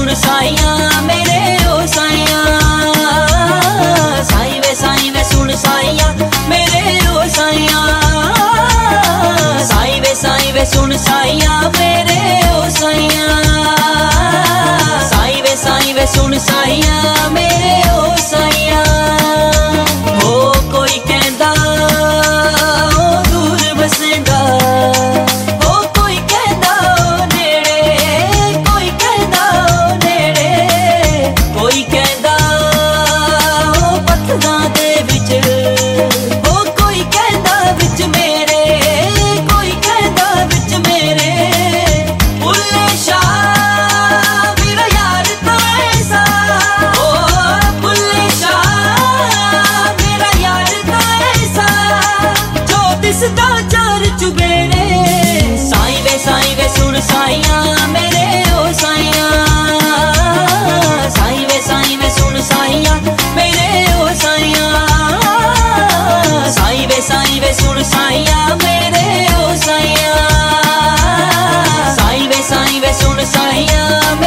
सुन साइया मेरे ओ साइया। साईं वे सुन साइया मेरे ओ साइया। साईं वे सुन साइया मेरे ओ साइया। साईं वे सुन साइया मेरे ओ साइया। हो कोई कहंदा ओ दूर बसेंदा, हो कोई कहंदा ओ नेड़े, कोई कहंदा ओ नेड़े, कोई कहंदा ओ पत्थरां दे विच, हो कोई कहंदा विच मेरे, कोई कहंदा विच मेरे। बुल्ले शाह मेरा यार तां ऐसा, ओ बुल्ले शाह मेरा यार तां ऐसा, जो दिसदा चार चुबेरे। साईं वे सुन साइया मेरे ओ साइया। साईं वे सुन साइया मेरे ओ साइया। साईं वे सुन साइया मेरे ओ साइया। साईं वे सुन साइया।